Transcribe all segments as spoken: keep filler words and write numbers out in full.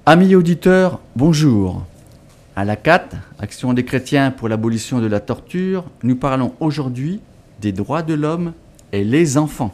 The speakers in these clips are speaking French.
Amis auditeurs, bonjour. À l'A C A T, Action des chrétiens pour l'abolition de la torture, nous parlons aujourd'hui des droits de l'homme et les enfants.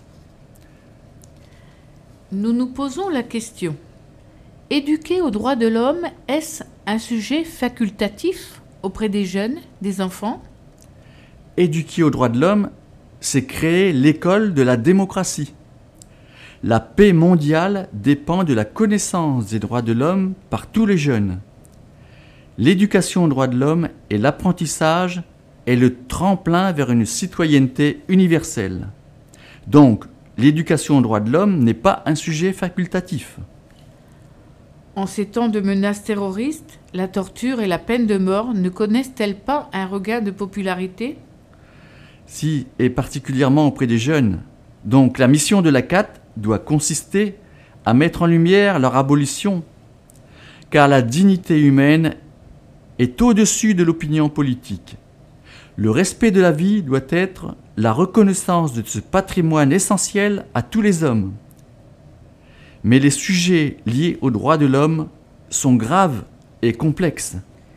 Nous nous posons la question, éduquer aux droits de l'homme, est-ce un sujet facultatif auprès des jeunes, des enfants ? Éduquer aux droits de l'homme, c'est créer l'école de la démocratie. La paix mondiale dépend de la connaissance des droits de l'homme par tous les jeunes. L'éducation aux droits de l'homme et l'apprentissage est le tremplin vers une citoyenneté universelle. Donc, l'éducation aux droits de l'homme n'est pas un sujet facultatif. En ces temps de menaces terroristes, la torture et la peine de mort ne connaissent-elles pas un regain de popularité ? Si, et particulièrement auprès des jeunes. Donc, la mission de l'A C A T doit consister à mettre en lumière leur abolition, car la dignité humaine est au-dessus de l'opinion politique. Le respect de la vie doit être la reconnaissance de ce patrimoine essentiel à tous les hommes. Mais les sujets liés aux droits de l'homme sont graves et complexes.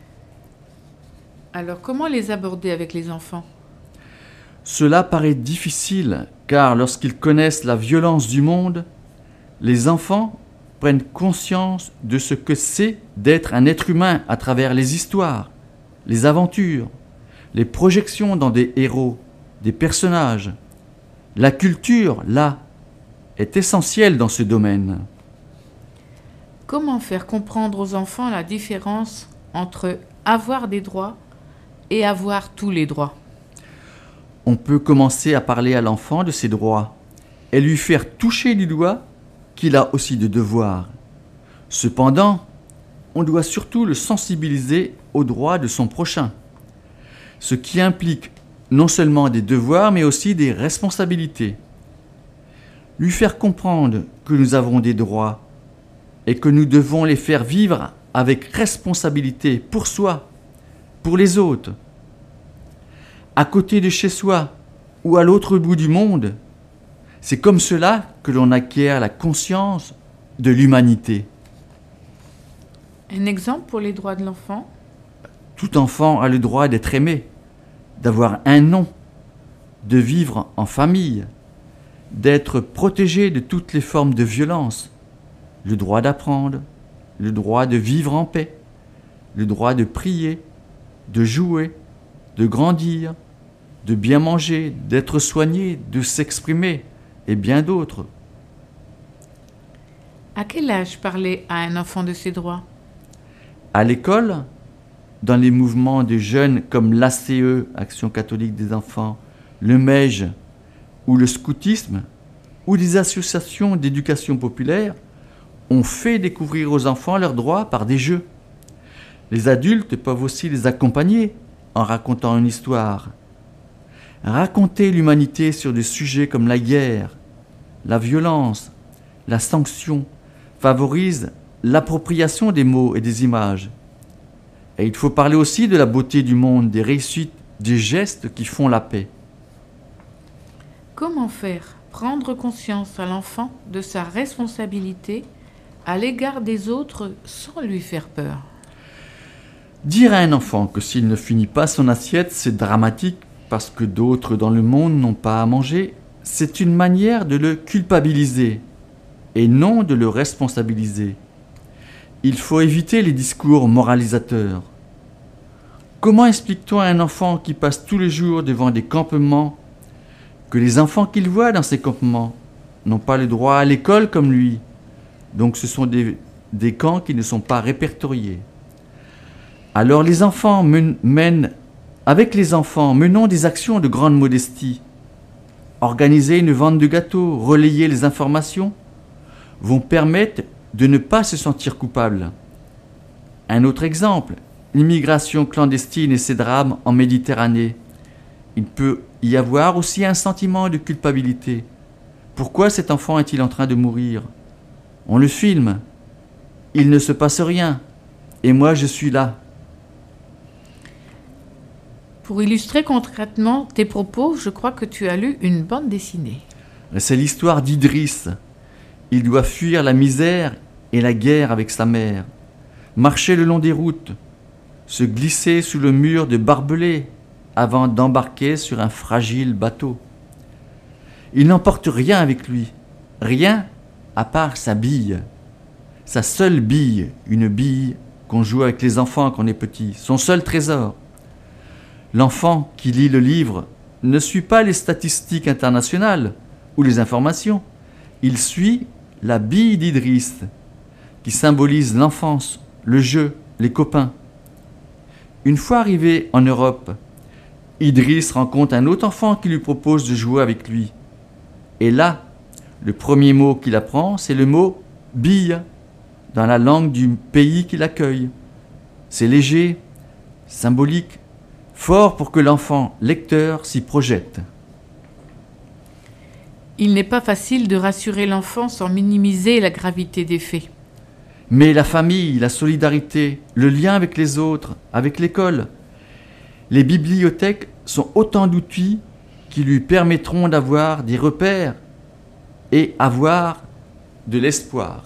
Alors comment les aborder avec les enfants ? Cela paraît difficile, car lorsqu'ils connaissent la violence du monde, les enfants prennent conscience de ce que c'est d'être un être humain à travers les histoires, les aventures, les projections dans des héros, des personnages. La culture, là, est essentielle dans ce domaine. Comment faire comprendre aux enfants la différence entre avoir des droits et avoir tous les droits ? On peut commencer à parler à l'enfant de ses droits et lui faire toucher du doigt qu'il a aussi des devoirs. Cependant, on doit surtout le sensibiliser aux droits de son prochain, ce qui implique non seulement des devoirs mais aussi des responsabilités. Lui faire comprendre que nous avons des droits et que nous devons les faire vivre avec responsabilité pour soi, pour les autres, à côté de chez soi ou à l'autre bout du monde. C'est comme cela que l'on acquiert la conscience de l'humanité. Un exemple pour les droits de l'enfant ? Tout enfant a le droit d'être aimé, d'avoir un nom, de vivre en famille, d'être protégé de toutes les formes de violence, le droit d'apprendre, le droit de vivre en paix, le droit de prier, de jouer, de grandir, de bien manger, d'être soigné, de s'exprimer, et bien d'autres. À quel âge parler à un enfant de ses droits ? À l'école, dans les mouvements de jeunes comme l'A C E, Action catholique des enfants, le M E J ou le scoutisme, ou des associations d'éducation populaire, on fait découvrir aux enfants leurs droits par des jeux. Les adultes peuvent aussi les accompagner en racontant une histoire. Raconter l'humanité sur des sujets comme la guerre, la violence, la sanction favorise l'appropriation des mots et des images. Et il faut parler aussi de la beauté du monde, des réussites, des gestes qui font la paix. Comment faire prendre conscience à l'enfant de sa responsabilité à l'égard des autres sans lui faire peur ? Dire à un enfant que s'il ne finit pas son assiette, c'est dramatique parce que d'autres dans le monde n'ont pas à manger, c'est une manière de le culpabiliser et non de le responsabiliser. Il faut éviter les discours moralisateurs. Comment explique-t-on à un enfant qui passe tous les jours devant des campements que les enfants qu'il voit dans ces campements n'ont pas le droit à l'école comme lui ? Donc ce sont des, des camps qui ne sont pas répertoriés. Alors les enfants men- mènent, avec les enfants, menons des actions de grande modestie. Organiser une vente de gâteaux, relayer les informations, vont permettre de ne pas se sentir coupable. Un autre exemple, l'immigration clandestine et ses drames en Méditerranée. Il peut y avoir aussi un sentiment de culpabilité. Pourquoi cet enfant est-il en train de mourir ? On le filme. Il ne se passe rien. Et moi, je suis là. Pour illustrer concrètement tes propos, je crois que tu as lu une bande dessinée. C'est l'histoire d'Idriss. Il doit fuir la misère et la guerre avec sa mère, marcher le long des routes, se glisser sous le mur de barbelés avant d'embarquer sur un fragile bateau. Il n'emporte rien avec lui, rien à part sa bille, sa seule bille, une bille qu'on joue avec les enfants quand on est petit, son seul trésor. L'enfant qui lit le livre ne suit pas les statistiques internationales ou les informations, il suit la bille d'Idriss, qui symbolise l'enfance, le jeu, les copains. Une fois arrivé en Europe, Idriss rencontre un autre enfant qui lui propose de jouer avec lui. Et là, le premier mot qu'il apprend, c'est le mot « bille » dans la langue du pays qui l'accueille. C'est léger, symbolique, fort pour que l'enfant lecteur s'y projette. Il n'est pas facile de rassurer l'enfant sans minimiser la gravité des faits. Mais la famille, la solidarité, le lien avec les autres, avec l'école, les bibliothèques sont autant d'outils qui lui permettront d'avoir des repères et avoir de l'espoir.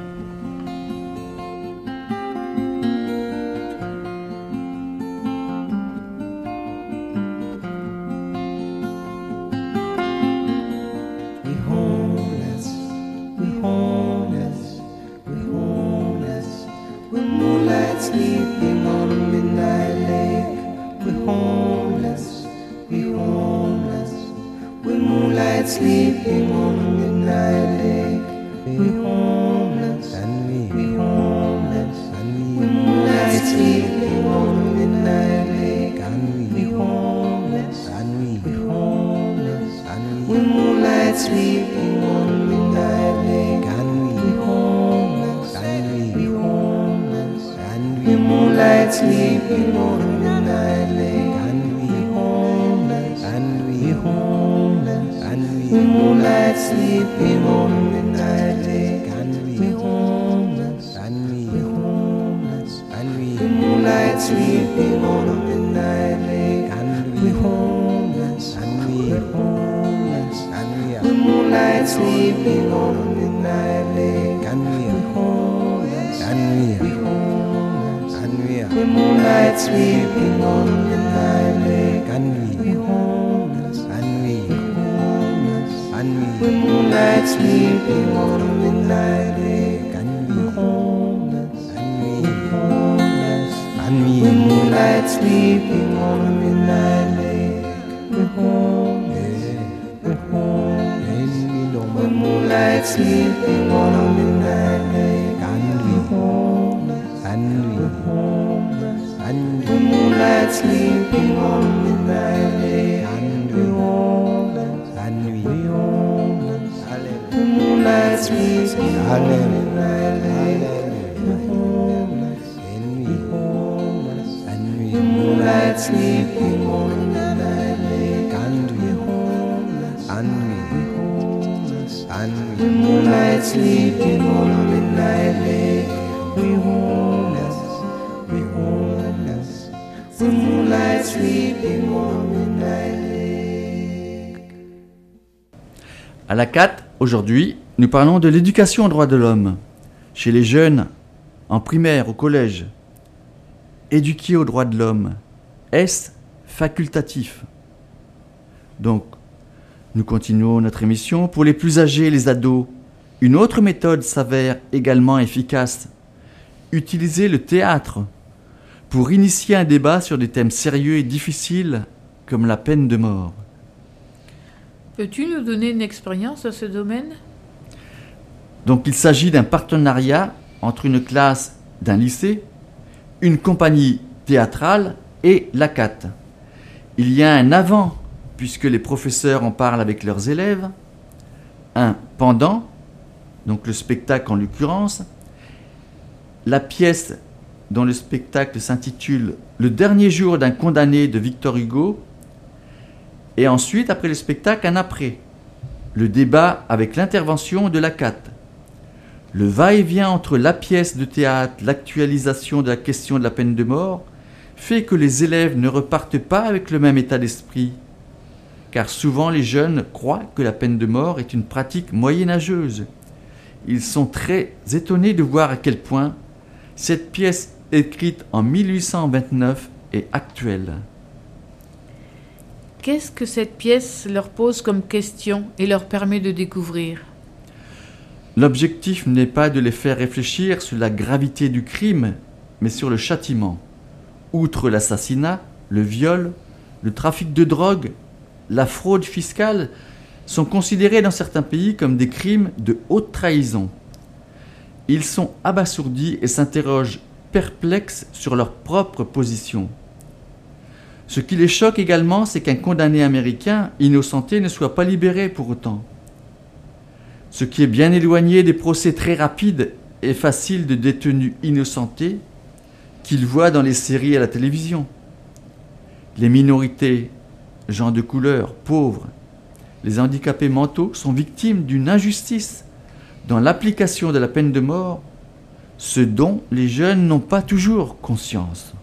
Sleeping on a midnight lake, we're homeless, and we, we're homeless, and we, we're moonlight sleeping on a midnight lake, and we, we're homeless, and we, we're homeless, and we, we're moonlight sleeping on a midnight lake, and we, we're homeless, and we, we're homeless, and we, we're moonlight sleeping on a midnight lake, and we, we're homeless, and we, we're homeless, and we, we're moonlight sleeping on a midnight lake, and we're homeless, and we're homeless, and we're moonlight sleeping on a midnight lake, and we're homeless, and we're homeless, and we're moonlight sleeping on a midnight lake, and we're homeless, and we're homeless, and we're moonlight sleeping on a midnight lake, and we're homeless, and we're and we're moonlight sleeping on a midnight lake, and we're homeless, and we're homeless, and we're moonlight sleeping on a midnight lake, we're homeless, we're homeless, we're moonlight sleeping on a midnight lake, and we're homeless, and we're homeless, and we're moonlight sleeping on a midnight lake, and we're homeless, and we're moonlight sleeping on a midnight lake, we're homeless, and we're homeless, and we're moonlight sleeping on a midnight lake, and we're homeless, and we're homeless, and we're moonlight sleeping on a midnight lake, we're homeless, we're homeless, we're moonlight sleeping on a midnight lake. À la C A T, aujourd'hui, nous parlons de l'éducation aux droits de l'homme. Chez les jeunes, en primaire, au collège, éduquer aux droits de l'homme, est-ce facultatif? Donc, nous continuons notre émission. Pour les plus âgés et les ados, une autre méthode s'avère également efficace. Utiliser le théâtre pour initier un débat sur des thèmes sérieux et difficiles comme la peine de mort. Peux-tu nous donner une expérience dans ce domaine ? Donc il s'agit d'un partenariat entre une classe d'un lycée, une compagnie théâtrale et la C A T. Il y a un avant, puisque les professeurs en parlent avec leurs élèves, un pendant, donc le spectacle en l'occurrence, la pièce dont le spectacle s'intitule « Le dernier jour d'un condamné » de Victor Hugo, et ensuite, après le spectacle, un après, le débat avec l'intervention de la C A T. Le va-et-vient entre la pièce de théâtre, l'actualisation de la question de la peine de mort, fait que les élèves ne repartent pas avec le même état d'esprit, car souvent les jeunes croient que la peine de mort est une pratique moyenâgeuse. Ils sont très étonnés de voir à quel point cette pièce écrite en mille huit cent vingt-neuf est actuelle. Qu'est-ce que cette pièce leur pose comme question et leur permet de découvrir ? L'objectif n'est pas de les faire réfléchir sur la gravité du crime, mais sur le châtiment. Outre l'assassinat, le viol, le trafic de drogue, la fraude fiscale sont considérés dans certains pays comme des crimes de haute trahison. Ils sont abasourdis et s'interrogent perplexes sur leur propre position. Ce qui les choque également, c'est qu'un condamné américain innocenté ne soit pas libéré pour autant. Ce qui est bien éloigné des procès très rapides et faciles de détenus innocentés qu'ils voient dans les séries à la télévision. Les minorités, gens de couleur, pauvres, les handicapés mentaux sont victimes d'une injustice dans l'application de la peine de mort, ce dont les jeunes n'ont pas toujours conscience.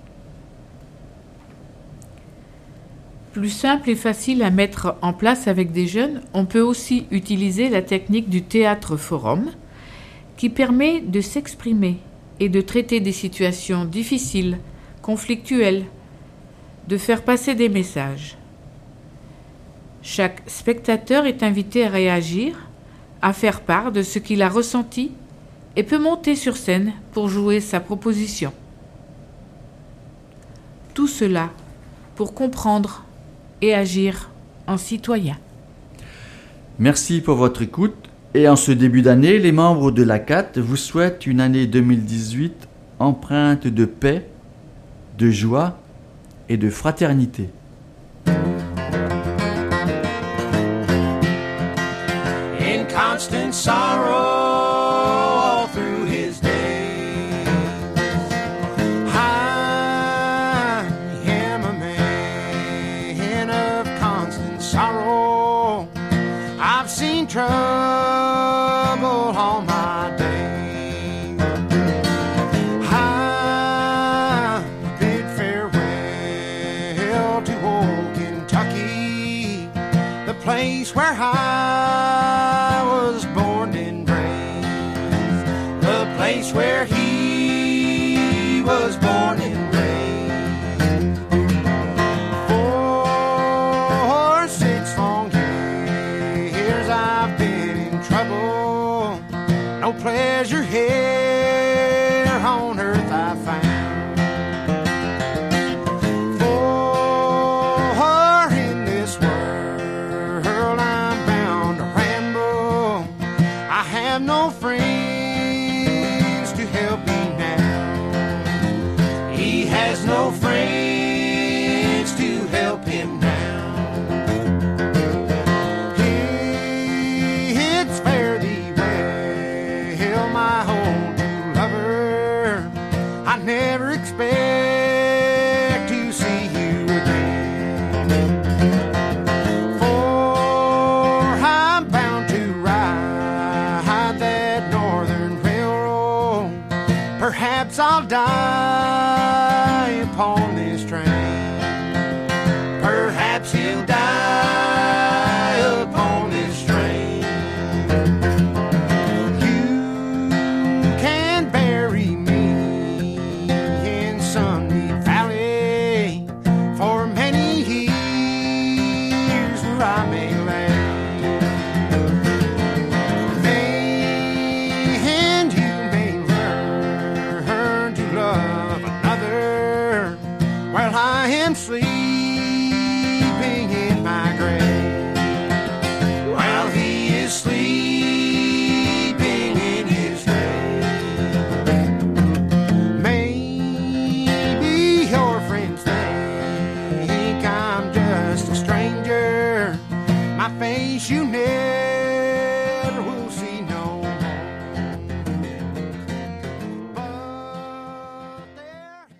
Plus simple et facile à mettre en place avec des jeunes, on peut aussi utiliser la technique du théâtre-forum qui permet de s'exprimer et de traiter des situations difficiles, conflictuelles, de faire passer des messages. Chaque spectateur est invité à réagir, à faire part de ce qu'il a ressenti et peut monter sur scène pour jouer sa proposition. Tout cela pour comprendre et agir en citoyen. Merci pour votre écoute et en ce début d'année, les membres de l'A C A T vous souhaitent une année deux mille dix-huit empreinte de paix, de joie et de fraternité. In constant sorrow all through his days, I am a man of constant sorrow. I've seen trouble all my days. I bid farewell to old Kentucky, the place where I was born and raised, the place where he was born and raised. For six long years I've been in trouble, no pleasure here on earth I found. For in this world I'm bound to ramble, I have no friends to help me now. He has no friends to help him now. It's fare thee well, my old true lover. I never expect to see you again. For I'm bound to ride that northern railroad. Perhaps I'll die upon this train. Perhaps he'll die upon this train. You can bury me in Sunny Valley for many years where I may lay. And you may learn to love another while I am sleeping